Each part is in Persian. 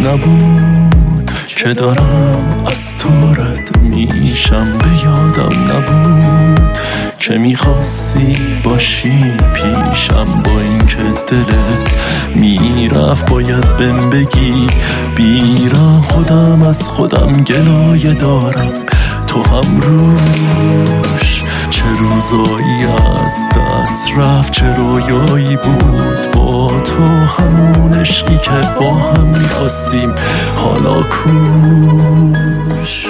نبود که دارم از تو رد میشم، به یادم نبود که میخواستی باشی پیشم. با این که دلت میرفت باید بهم بگی بیرم، خودم از خودم گلایه دارم، تو هم روش. چه روزایی از دست رفت، چه رویایی بود با تو، همون عشقی که با هم میخواستیم حالا کوش.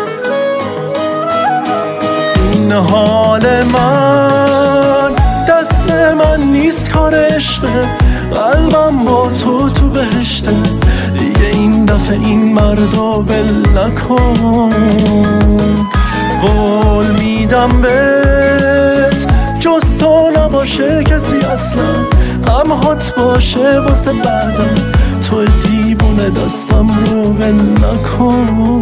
این حال من دست من نیست، کار عشقه، قلبم با تو تو بهشته، دیگه این دفعه این مردو ول نکن. قول میدم بهت جز تو نباشه کسی اصلا، غمهات باشه واسه بعدم، تو دیوونه دستم رو ول نکن.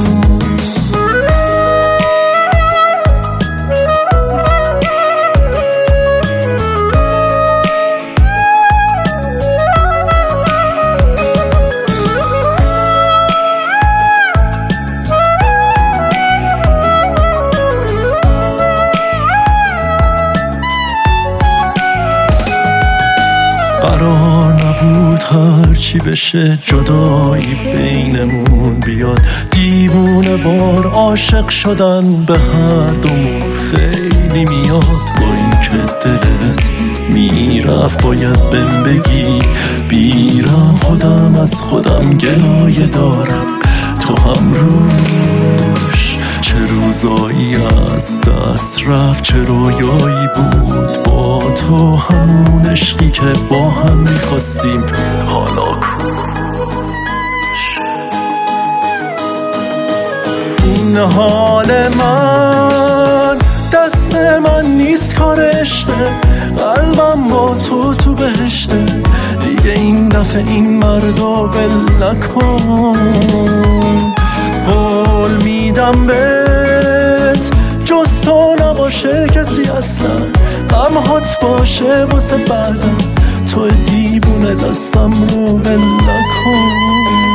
قرار نبود هرچی بشه جدایی بینمون بیاد، دیوونه وار عاشق شدن به هر دومون خیلی میاد. با این که دلت میرفت باید بهم بگی بیرم، خودم از خودم گلایه دارم، تو هم روش. چه روزایی از دست رفت، چه رویایی بود با تو، همون عشقی که با هم میخواستیم حالا کوش. این حال من دست من نیست، کار عشقه، قلبم با تو تو بهشته، دیگه این دفعه این مردو ول نکن. قول میدم بهت جز تو نباشه کسی اصلا، غمهات باشه واسه بعدم، تو دیوونه دستم رو ول نکن.